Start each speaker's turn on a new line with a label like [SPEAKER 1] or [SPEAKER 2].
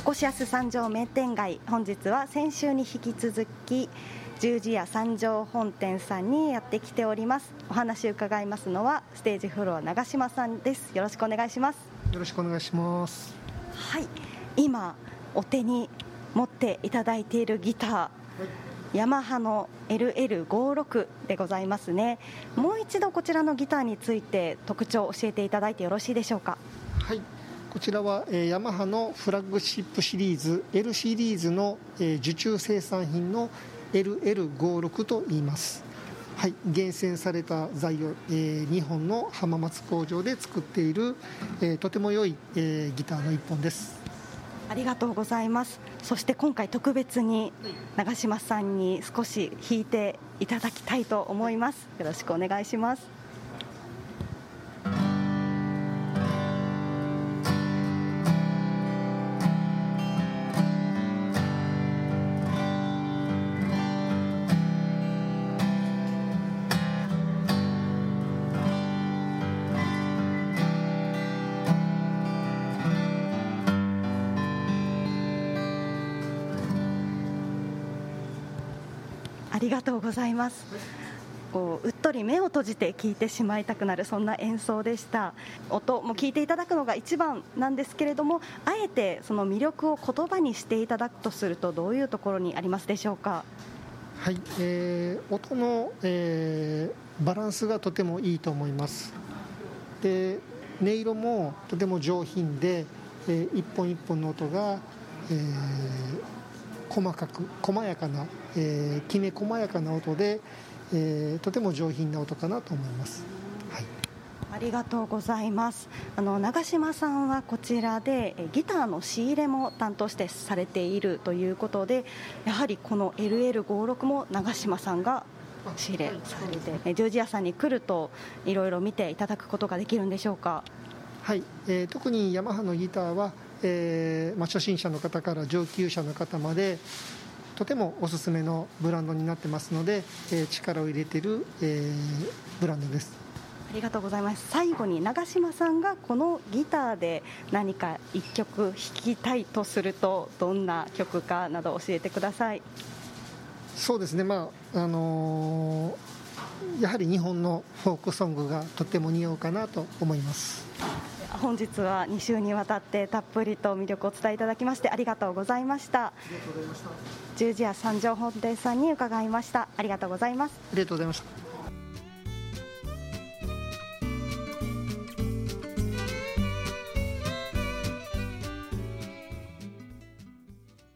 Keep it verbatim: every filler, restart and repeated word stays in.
[SPEAKER 1] コシアス三条名店街、本日は先週に引き続き十字屋三条本店さんにやってきております。お話を伺いますのはステージフロア長嶋さんです。よろしくお願いします。
[SPEAKER 2] よろしくお願いします。
[SPEAKER 1] はい、今お手に持っていただいているギター、はい、ヤマハの エルエルごじゅうろく でございますね。もう一度こちらのギターについて特徴を教えていただいてよろしいでしょうか。
[SPEAKER 2] はい、こちらは、えー、ヤマハのフラッグシップシリーズ L シリーズの、えー、受注生産品の エルエルごじゅうろく と言います。はい、厳選された材を、えー、日本の浜松工場で作っている、えー、とても良い、えー、ギターの一本です。
[SPEAKER 1] ありがとうございます。そして今回特別に長嶋さんに少し弾いていただきたいと思います。よろしくお願いします。ありがとうございます。こううっとり目を閉じて聴いてしまいたくなる、そんな演奏でした。音も聴いていただくのが一番なんですけれども、あえてその魅力を言葉にしていただくとするとどういうところにありますでしょうか。
[SPEAKER 2] はい、えー、音の、えー、バランスがとてもいいと思います。で、音色もとても上品で、えー、一本一本の音が、えー細かく細やかな、えー、きめ細やかな音で、えー、とても上品な音かなと思います。はい、
[SPEAKER 1] ありがとうございます。あの長嶋さんはこちらでギターの仕入れも担当してされているということで、やはりこの エルエルごじゅうろく も長嶋さんが仕入れされて、十字屋さんに来るといろいろ見ていただくことができるんでしょうか。
[SPEAKER 2] はい、えー、特にヤマハのギターはえーまあ、初心者の方から上級者の方までとてもおすすめのブランドになってますので、えー、力を入れている、えー、ブランドです。
[SPEAKER 1] ありがとうございます。最後に長嶋さんがこのギターで何か一曲弾きたいとするとどんな曲かなど教えてください。
[SPEAKER 2] そうですね、まああのー、やはり日本のフォークソングがとても似合うかなと思います。
[SPEAKER 1] 本日はに週にわたってたっぷりと魅力をお伝えいただきましてありがとうございました。
[SPEAKER 2] ありがとうございました。
[SPEAKER 1] 十字屋三条本店さんに伺いました。ありがとうございます。
[SPEAKER 2] ありがとうございました。